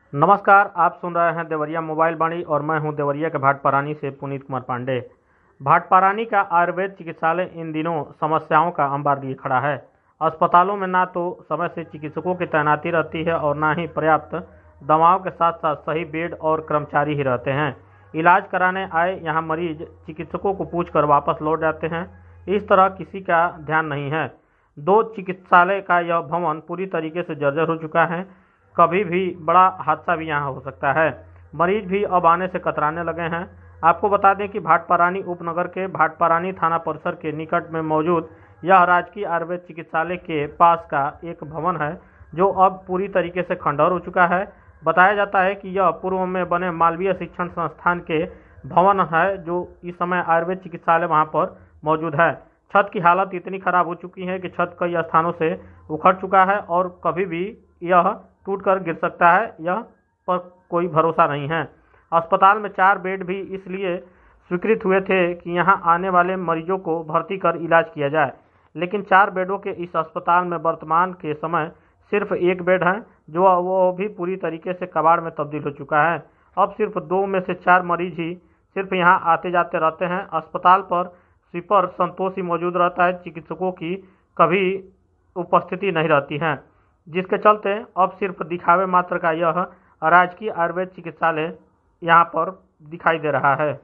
नमस्कार, आप सुन रहे हैं देवरिया मोबाइल वाणी और मैं हूं देवरिया के भाटपारानी से पुनीत कुमार पांडे। भाटपारानी का आयुर्वेद चिकित्सालय इन दिनों समस्याओं का अंबार लिए खड़ा है। अस्पतालों में ना तो समय से चिकित्सकों की तैनाती रहती है और ना ही पर्याप्त दवाओं के साथ साथ सही बेड और कर्मचारी ही रहते हैं। इलाज कराने आए यहाँ मरीज चिकित्सकों को पूछकर वापस लौट जाते हैं। इस तरह किसी का ध्यान नहीं है। दो चिकित्सालय का यह भवन पूरी तरीके से जर्जर हो चुका है। कभी भी बड़ा हादसा भी यहाँ हो सकता है। मरीज भी अब आने से कतराने लगे हैं। आपको बता दें कि भाटपारानी उपनगर के भाटपारानी थाना परिसर के निकट में मौजूद यह राजकीय आयुर्वेद चिकित्सालय के पास का एक भवन है जो अब पूरी तरीके से खंडहर हो चुका है। बताया जाता है कि यह पूर्व में बने मालवीय शिक्षण संस्थान के भवन है जो इस समय आयुर्वेद चिकित्सालय वहाँ पर मौजूद है। छत की हालत इतनी खराब हो चुकी है कि छत कई स्थानों से उखड़ चुका है और कभी भी यह टूटकर गिर सकता है, यह पर कोई भरोसा नहीं है। अस्पताल में 4 बेड भी इसलिए स्वीकृत हुए थे कि यहां आने वाले मरीजों को भर्ती कर इलाज किया जाए, लेकिन 4 बेडों के इस अस्पताल में वर्तमान के समय सिर्फ 1 बेड है जो वो भी पूरी तरीके से कबाड़ में तब्दील हो चुका है। अब सिर्फ 2 में से 4 मरीज ही सिर्फ यहाँ आते जाते रहते हैं। अस्पताल पर स्वीपर संतोष ही मौजूद रहता है, चिकित्सकों की कभी उपस्थिति नहीं रहती है, जिसके चलते अब सिर्फ दिखावे मात्र का यह राजकीय आयुर्वेद चिकित्सालय यहाँ पर दिखाई दे रहा है।